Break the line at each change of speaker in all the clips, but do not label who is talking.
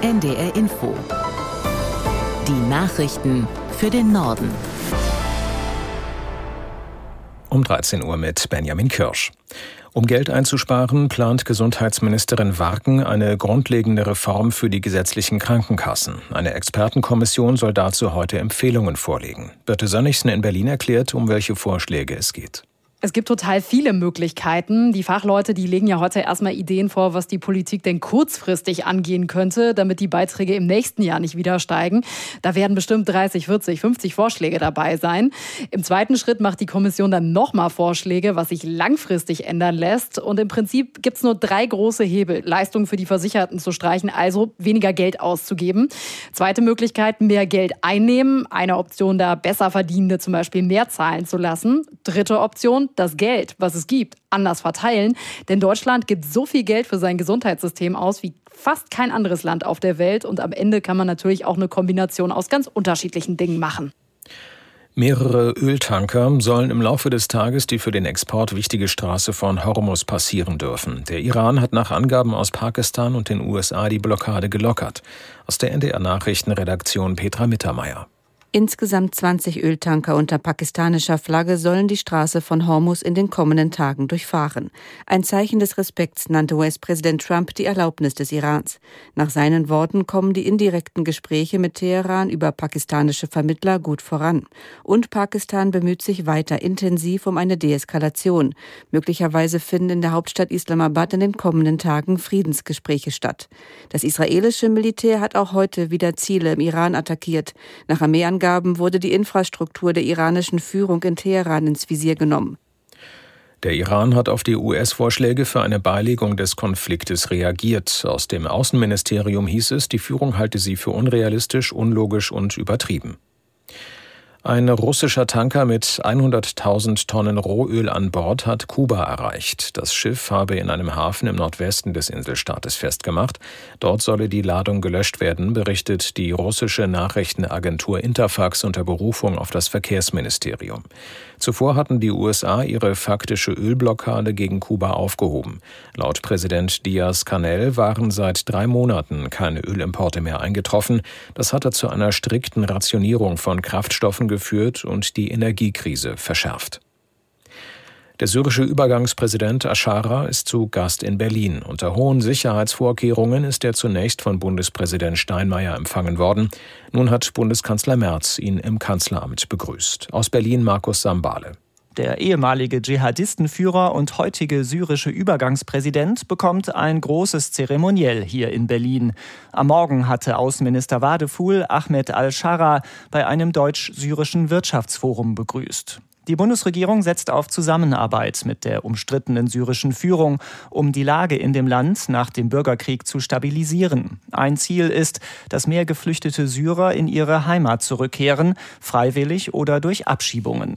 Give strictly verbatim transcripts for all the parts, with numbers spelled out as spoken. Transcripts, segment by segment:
N D R Info. Die Nachrichten für den Norden.
Um dreizehn Uhr mit Benjamin Kirsch. Um Geld einzusparen, plant Gesundheitsministerin Warken eine grundlegende Reform für die gesetzlichen Krankenkassen. Eine Expertenkommission soll dazu heute Empfehlungen vorlegen. Birte Sönnigsen in Berlin erklärt, um welche Vorschläge es geht.
Es gibt total viele Möglichkeiten. Die Fachleute, die legen ja heute erstmal Ideen vor, was die Politik denn kurzfristig angehen könnte, damit die Beiträge im nächsten Jahr nicht wieder steigen. Da werden bestimmt dreißig, vierzig, fünfzig Vorschläge dabei sein. Im zweiten Schritt macht die Kommission dann nochmal Vorschläge, was sich langfristig ändern lässt. Und im Prinzip gibt es nur drei große Hebel. Leistungen für die Versicherten zu streichen, also weniger Geld auszugeben. Zweite Möglichkeit, mehr Geld einnehmen. Eine Option, da Besserverdienende zum Beispiel mehr zahlen zu lassen. Dritte Option, das Geld, was es gibt, anders verteilen. Denn Deutschland gibt so viel Geld für sein Gesundheitssystem aus wie fast kein anderes Land auf der Welt. Und am Ende kann man natürlich auch eine Kombination aus ganz unterschiedlichen Dingen machen.
Mehrere Öltanker sollen im Laufe des Tages die für den Export wichtige Straße von Hormuz passieren dürfen. Der Iran hat nach Angaben aus Pakistan und den U S A die Blockade gelockert. Aus der N D R-Nachrichtenredaktion Petra Mittermeier.
Insgesamt zwanzig Öltanker unter pakistanischer Flagge sollen die Straße von Hormuz in den kommenden Tagen durchfahren. Ein Zeichen des Respekts nannte U S-Präsident Trump die Erlaubnis des Irans. Nach seinen Worten kommen die indirekten Gespräche mit Teheran über pakistanische Vermittler gut voran. Und Pakistan bemüht sich weiter intensiv um eine Deeskalation. Möglicherweise finden in der Hauptstadt Islamabad in den kommenden Tagen Friedensgespräche statt. Das israelische Militär hat auch heute wieder Ziele im Iran attackiert. Nach Armeeangaben wurde die Infrastruktur der iranischen Führung in Teheran ins Visier genommen.
Der Iran hat auf die U S-Vorschläge für eine Beilegung des Konfliktes reagiert. Aus dem Außenministerium hieß es, die Führung halte sie für unrealistisch, unlogisch und übertrieben. Ein russischer Tanker mit hunderttausend Tonnen Rohöl an Bord hat Kuba erreicht. Das Schiff habe in einem Hafen im Nordwesten des Inselstaates festgemacht. Dort solle die Ladung gelöscht werden, berichtet die russische Nachrichtenagentur Interfax unter Berufung auf das Verkehrsministerium. Zuvor hatten die U S A ihre faktische Ölblockade gegen Kuba aufgehoben. Laut Präsident Díaz-Canel waren seit drei Monaten keine Ölimporte mehr eingetroffen. Das hatte zu einer strikten Rationierung von Kraftstoffen geführt und die Energiekrise verschärft. Der syrische Übergangspräsident Aschara ist zu Gast in Berlin. Unter hohen Sicherheitsvorkehrungen ist er zunächst von Bundespräsident Steinmeier empfangen worden. Nun hat Bundeskanzler Merz ihn im Kanzleramt begrüßt. Aus Berlin Markus Sambale.
Der ehemalige Dschihadistenführer und heutige syrische Übergangspräsident bekommt ein großes Zeremoniell hier in Berlin. Am Morgen hatte Außenminister Wadeful Ahmed al-Shara bei einem deutsch-syrischen Wirtschaftsforum begrüßt. Die Bundesregierung setzt auf Zusammenarbeit mit der umstrittenen syrischen Führung, um die Lage in dem Land nach dem Bürgerkrieg zu stabilisieren. Ein Ziel ist, dass mehr geflüchtete Syrer in ihre Heimat zurückkehren, freiwillig oder durch Abschiebungen.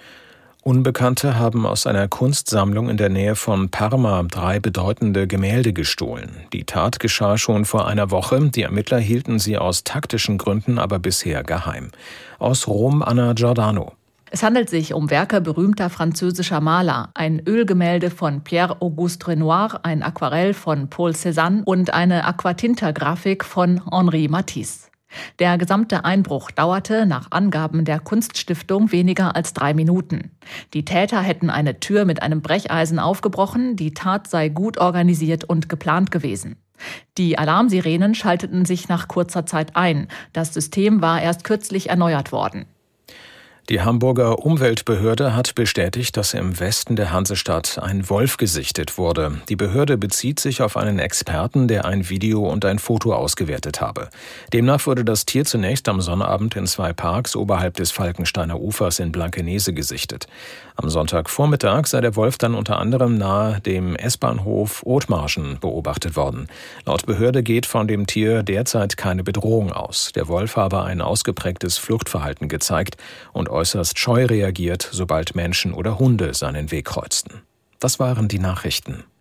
Unbekannte haben aus einer Kunstsammlung in der Nähe von Parma drei bedeutende Gemälde gestohlen. Die Tat geschah schon vor einer Woche. Die Ermittler hielten sie aus taktischen Gründen aber bisher geheim. Aus Rom Anna Giordano.
Es handelt sich um Werke berühmter französischer Maler, ein Ölgemälde von Pierre-Auguste Renoir, ein Aquarell von Paul Cézanne und eine Aquatinta-Grafik von Henri Matisse. Der gesamte Einbruch dauerte nach Angaben der Kunststiftung weniger als drei Minuten. Die Täter hätten eine Tür mit einem Brecheisen aufgebrochen, die Tat sei gut organisiert und geplant gewesen. Die Alarmsirenen schalteten sich nach kurzer Zeit ein. Das System war erst kürzlich erneuert worden.
Die Hamburger Umweltbehörde hat bestätigt, dass im Westen der Hansestadt ein Wolf gesichtet wurde. Die Behörde bezieht sich auf einen Experten, der ein Video und ein Foto ausgewertet habe. Demnach wurde das Tier zunächst am Sonnabend in zwei Parks oberhalb des Falkensteiner Ufers in Blankenese gesichtet. Am Sonntagvormittag sei der Wolf dann unter anderem nahe dem S-Bahnhof Othmarschen beobachtet worden. Laut Behörde geht von dem Tier derzeit keine Bedrohung aus. Der Wolf habe ein ausgeprägtes Fluchtverhalten gezeigt und äußerst scheu reagiert, sobald Menschen oder Hunde seinen Weg kreuzten. Das waren die Nachrichten.